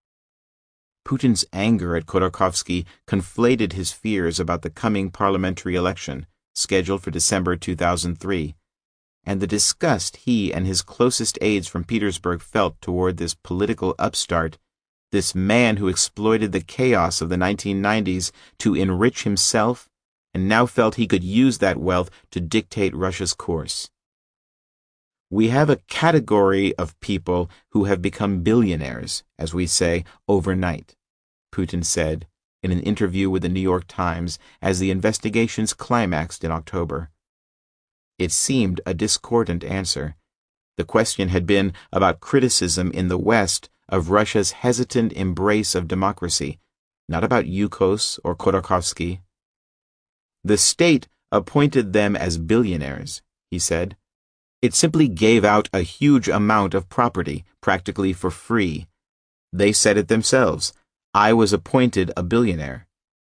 S1: Putin's anger at Khodorkovsky conflated his fears about the coming parliamentary election, scheduled for December two thousand three, and the disgust he and his closest aides from Petersburg felt toward this political upstart, this man who exploited the chaos of the nineteen nineties to enrich himself and now felt he could use that wealth to dictate Russia's course. "We have a category of people who have become billionaires, as we say, overnight," Putin said in an interview with the New York Times as the investigations climaxed in October. It seemed a discordant answer. The question had been about criticism in the West of Russia's hesitant embrace of democracy, not about Yukos or Khodorkovsky. "The state appointed them as billionaires," he said. "It simply gave out a huge amount of property, practically for free. They said it themselves. I was appointed a billionaire.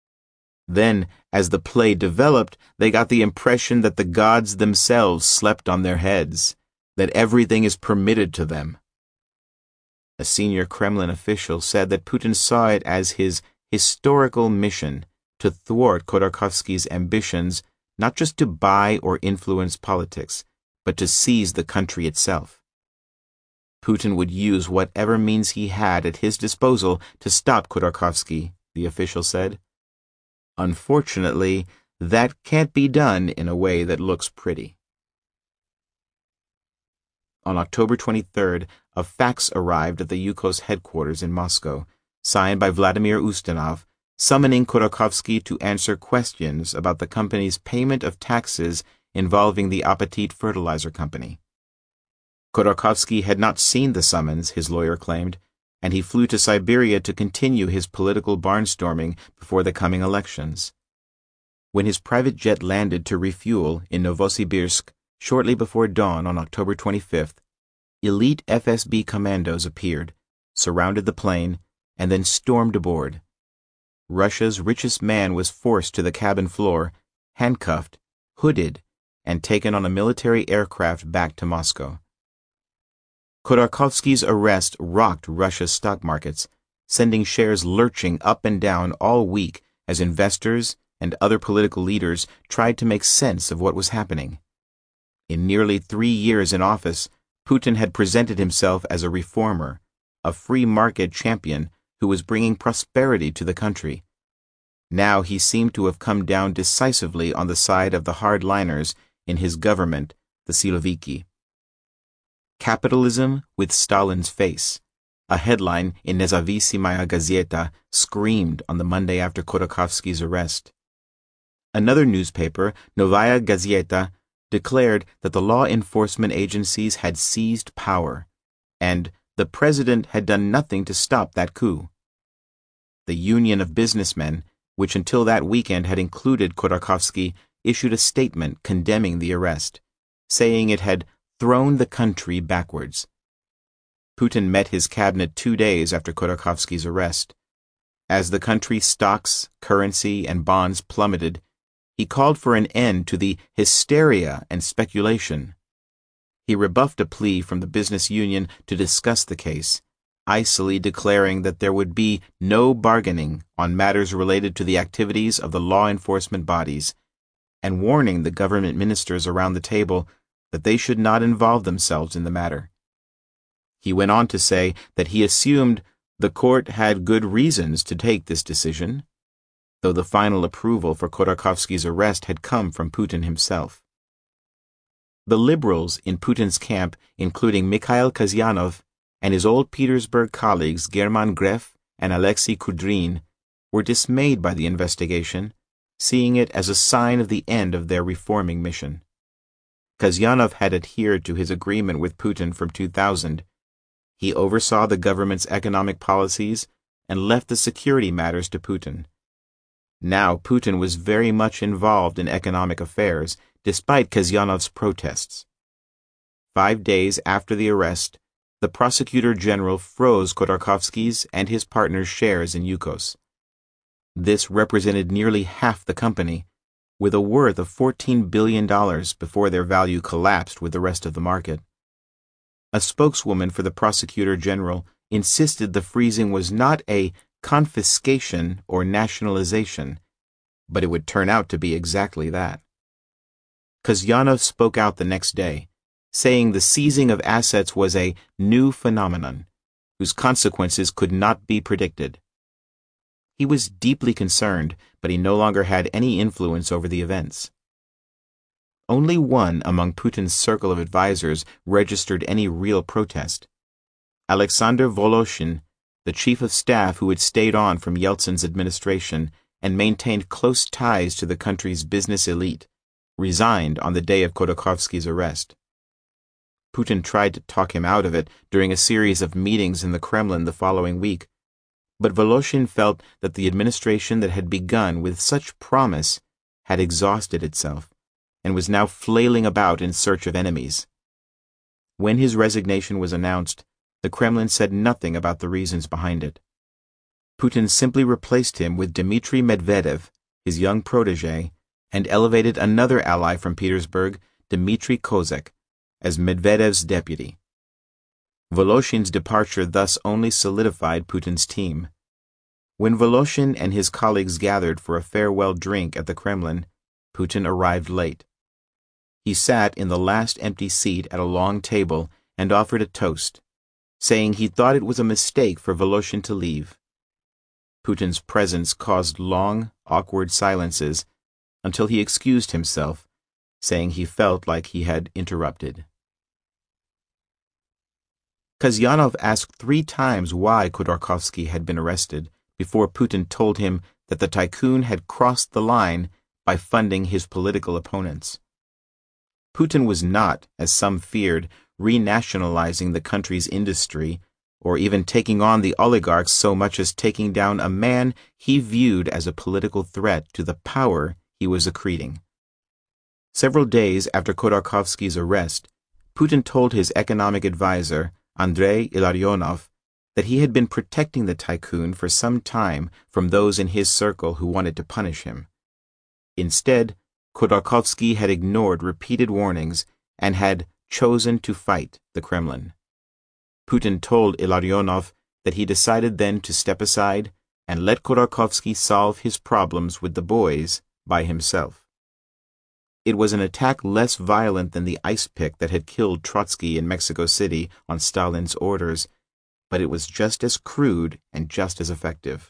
S1: Then, as the play developed, they got the impression that the gods themselves slept on their heads, that everything is permitted to them. A senior Kremlin official said that Putin saw it as his historical mission to thwart Khodorkovsky's ambitions not just to buy or influence politics, but to seize the country itself. Putin would use whatever means he had at his disposal to stop Khodorkovsky, the official said. Unfortunately, that can't be done in a way that looks pretty. On October twenty-third, a fax arrived at the Yukos headquarters in Moscow, signed by Vladimir Ustinov, summoning Khodorkovsky to answer questions about the company's payment of taxes involving the Apatit Fertilizer Company. Khodorkovsky had not seen the summons, his lawyer claimed, and he flew to Siberia to continue his political barnstorming before the coming elections. When his private jet landed to refuel in Novosibirsk shortly before dawn on October twenty-fifth, elite F S B commandos appeared, surrounded the plane, and then stormed aboard. Russia's richest man was forced to the cabin floor, handcuffed, hooded, and taken on a military aircraft back to Moscow. Khodorkovsky's arrest rocked Russia's stock markets, sending shares lurching up and down all week as investors and other political leaders tried to make sense of what was happening. In nearly three years in office, Putin had presented himself as a reformer, a free market champion who was bringing prosperity to the country. Now he seemed to have come down decisively on the side of the hardliners in his government, the Siloviki. Capitalism with Stalin's face, a headline in Nezavisimaya Gazeta, screamed on the Monday after Khodorkovsky's arrest. Another newspaper, Novaya Gazeta, declared that the law enforcement agencies had seized power, and the president had done nothing to stop that coup. The Union of Businessmen, which until that weekend had included Khodorkovsky, issued a statement condemning the arrest, saying it had thrown the country backwards. Putin met his cabinet two days after Khodorkovsky's arrest. As the country's stocks, currency, and bonds plummeted, he called for an end to the hysteria and speculation. He rebuffed a plea from the business union to discuss the case, icily declaring that there would be no bargaining on matters related to the activities of the law enforcement bodies, and warning the government ministers around the table that they should not involve themselves in the matter. He went on to say that he assumed the court had good reasons to take this decision, though the final approval for Khodorkovsky's arrest had come from Putin himself. The liberals in Putin's camp, including Mikhail Kazyanov and his old Petersburg colleagues German Gref and Alexei Kudrin, were dismayed by the investigation, seeing it as a sign of the end of their reforming mission. Kazyanov had adhered to his agreement with Putin from two thousand. He oversaw the government's economic policies and left the security matters to Putin. Now Putin was very much involved in economic affairs, despite Kazyanov's protests. Five days after the arrest, the prosecutor general froze Khodorkovsky's and his partner's shares in Yukos. This represented nearly half the company, with a worth of fourteen billion dollars before their value collapsed with the rest of the market. A spokeswoman for the prosecutor general insisted the freezing was not a confiscation or nationalization, but it would turn out to be exactly that. Kazyanov spoke out the next day, saying the seizing of assets was a new phenomenon, whose consequences could not be predicted. He was deeply concerned, but he no longer had any influence over the events. Only one among Putin's circle of advisers registered any real protest. Alexander Voloshin, the chief of staff who had stayed on from Yeltsin's administration and maintained close ties to the country's business elite, resigned on the day of Khodorkovsky's arrest. Putin tried to talk him out of it during a series of meetings in the Kremlin the following week, but Voloshin felt that the administration that had begun with such promise had exhausted itself and was now flailing about in search of enemies. When his resignation was announced, the Kremlin said nothing about the reasons behind it. Putin simply replaced him with Dmitry Medvedev, his young protege, and elevated another ally from Petersburg, Dmitry Kozak, as Medvedev's deputy. Voloshin's departure thus only solidified Putin's team. When Voloshin and his colleagues gathered for a farewell drink at the Kremlin, Putin arrived late. He sat in the last empty seat at a long table and offered a toast, saying he thought it was a mistake for Voloshin to leave. Putin's presence caused long, awkward silences until he excused himself, saying he felt like he had interrupted. Kasyanov asked three times why Khodorkovsky had been arrested before Putin told him that the tycoon had crossed the line by funding his political opponents. Putin was not, as some feared, renationalizing the country's industry or even taking on the oligarchs so much as taking down a man he viewed as a political threat to the power he was accreting. Several days after Khodorkovsky's arrest, Putin told his economic advisor, Andrei Ilarionov, that he had been protecting the tycoon for some time from those in his circle who wanted to punish him. Instead, Khodorkovsky had ignored repeated warnings and had chosen to fight the Kremlin. Putin told Ilarionov that he decided then to step aside and let Khodorkovsky solve his problems with the boys by himself. It was an attack less violent than the ice pick that had killed Trotsky in Mexico City on Stalin's orders, but it was just as crude and just as effective.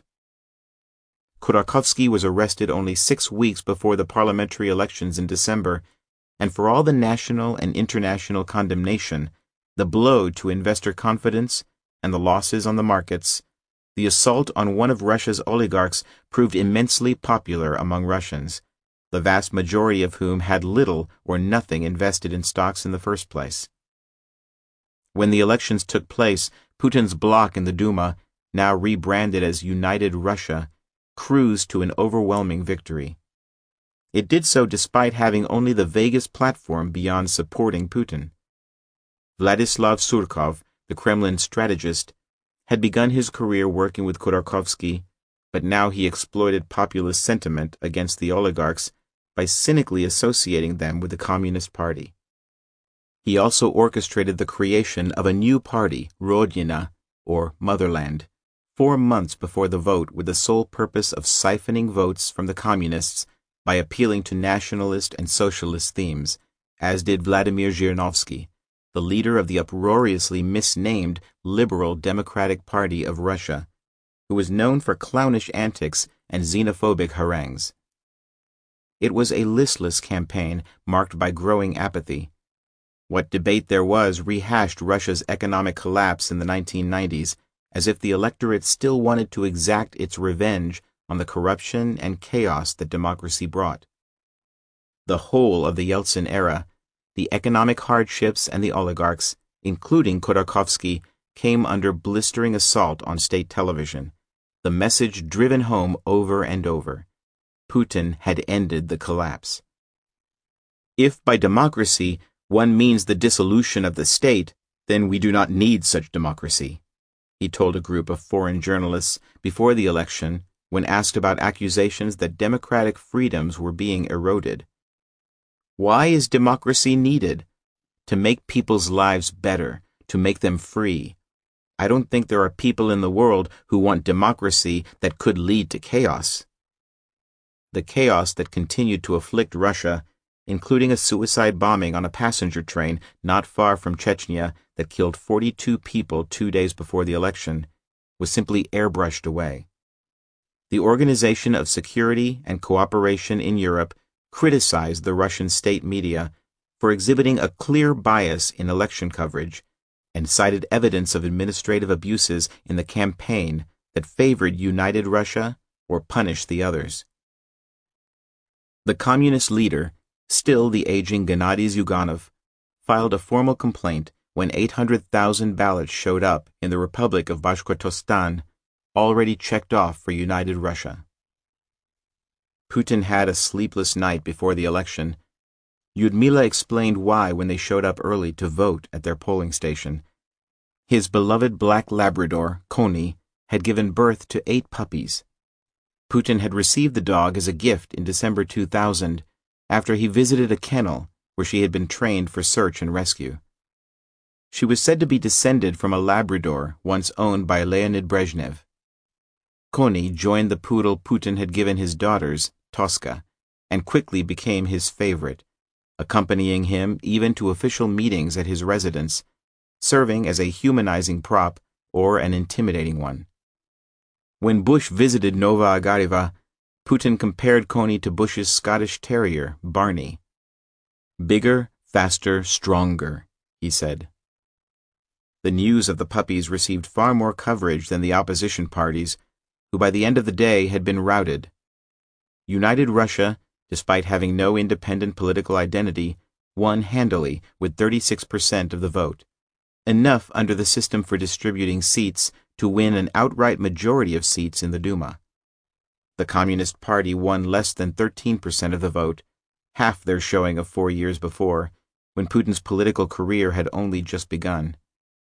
S1: Khodorkovsky was arrested only six weeks before the parliamentary elections in December, and for all the national and international condemnation, the blow to investor confidence, and the losses on the markets, the assault on one of Russia's oligarchs proved immensely popular among Russians, the vast majority of whom had little or nothing invested in stocks in the first place. When the elections took place, Putin's bloc in the Duma, now rebranded as United Russia, cruised to an overwhelming victory. It did so despite having only the vaguest platform beyond supporting Putin. Vladislav Surkov, the Kremlin strategist, had begun his career working with Khodorkovsky, but now he exploited populist sentiment against the oligarchs by cynically associating them with the Communist Party. He also orchestrated the creation of a new party, Rodina, or Motherland, four months before the vote with the sole purpose of siphoning votes from the Communists by appealing to nationalist and socialist themes, as did Vladimir Zhirinovsky, the leader of the uproariously misnamed Liberal Democratic Party of Russia, who was known for clownish antics and xenophobic harangues. It was a listless campaign marked by growing apathy. What debate there was rehashed Russia's economic collapse in the nineteen nineties, as if the electorate still wanted to exact its revenge on the corruption and chaos that democracy brought. The whole of the Yeltsin era, the economic hardships and the oligarchs, including Khodorkovsky, came under blistering assault on state television, the message driven home over and over. Putin had ended the collapse. If by democracy one means the dissolution of the state, then we do not need such democracy, he told a group of foreign journalists before the election when asked about accusations that democratic freedoms were being eroded. Why is democracy needed? To make people's lives better, to make them free. I don't think there are people in the world who want democracy that could lead to chaos. The chaos that continued to afflict Russia, including a suicide bombing on a passenger train not far from Chechnya that killed forty-two people two days before the election, was simply airbrushed away. The Organization of Security and Cooperation in Europe criticized the Russian state media for exhibiting a clear bias in election coverage and cited evidence of administrative abuses in the campaign that favored United Russia or punished the others. The communist leader, still the aging Gennady Zyuganov, filed a formal complaint when eight hundred thousand ballots showed up in the Republic of Bashkortostan, already checked off for United Russia. Putin had a sleepless night before the election. Lyudmila explained why when they showed up early to vote at their polling station. His beloved black Labrador, Koni, had given birth to eight puppies. Putin had received the dog as a gift in December two thousand, after he visited a kennel where she had been trained for search and rescue. She was said to be descended from a Labrador once owned by Leonid Brezhnev. Koni joined the poodle Putin had given his daughters, Tosca, and quickly became his favorite, accompanying him even to official meetings at his residence, serving as a humanizing prop or an intimidating one. When Bush visited Nova Agariva, Putin compared Koni to Bush's Scottish Terrier, Barney. "Bigger, faster, stronger," he said. The news of the puppies received far more coverage than the opposition parties, who by the end of the day had been routed. United Russia, despite having no independent political identity, won handily with thirty-six percent of the vote, enough under the system for distributing seats to win an outright majority of seats in the Duma. The Communist Party won less than thirteen percent of the vote, half their showing of four years before, when Putin's political career had only just begun.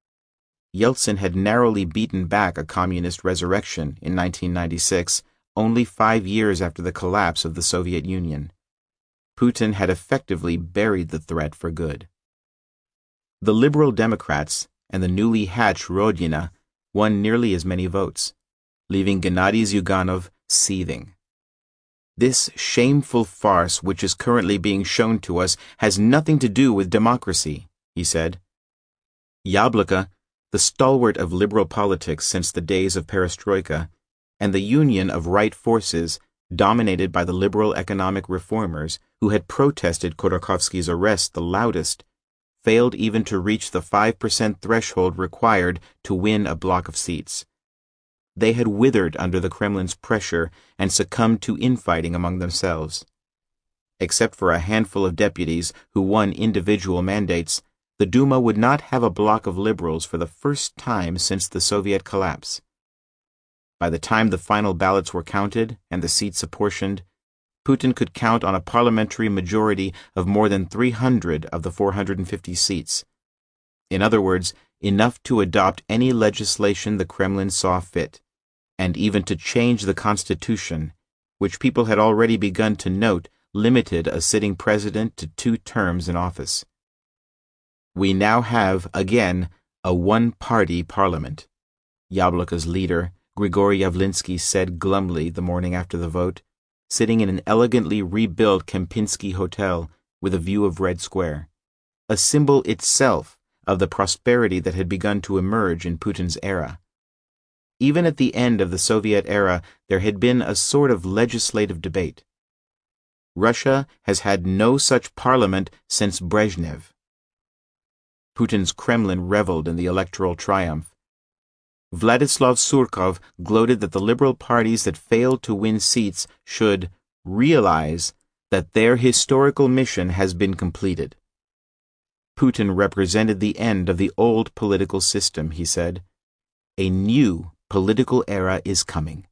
S1: Yeltsin had narrowly beaten back a communist resurrection in nineteen ninety-six, only five years after the collapse of the Soviet Union. Putin had effectively buried the threat for good. The Liberal Democrats and the newly hatched Rodina won nearly as many votes, leaving Gennady Zyuganov seething. "This shameful farce which is currently being shown to us has nothing to do with democracy," he said. Yabloko, the stalwart of liberal politics since the days of perestroika, and the union of right forces dominated by the liberal economic reformers who had protested Khodorkovsky's arrest the loudest, failed even to reach the five percent threshold required to win a block of seats. They had withered under the Kremlin's pressure and succumbed to infighting among themselves. Except for a handful of deputies who won individual mandates, the Duma would not have a bloc of liberals for the first time since the Soviet collapse. By the time the final ballots were counted and the seats apportioned, Putin could count on a parliamentary majority of more than three hundred of the four hundred fifty seats. In other words, enough to adopt any legislation the Kremlin saw fit, and even to change the constitution, which people had already begun to note limited a sitting president to two terms in office. "We now have, again, a one-party parliament," Yabloko's leader, Grigory Yavlinsky, said glumly the morning after the vote, sitting in an elegantly rebuilt Kempinski hotel with a view of Red Square, a symbol itself of the prosperity that had begun to emerge in Putin's era. Even at the end of the Soviet era, there had been a sort of legislative debate. Russia has had no such parliament since Brezhnev. Putin's Kremlin reveled in the electoral triumph. Vladislav Surkov gloated that the liberal parties that failed to win seats should realize that their historical mission has been completed. Putin represented the end of the old political system, he said. A new political era is coming.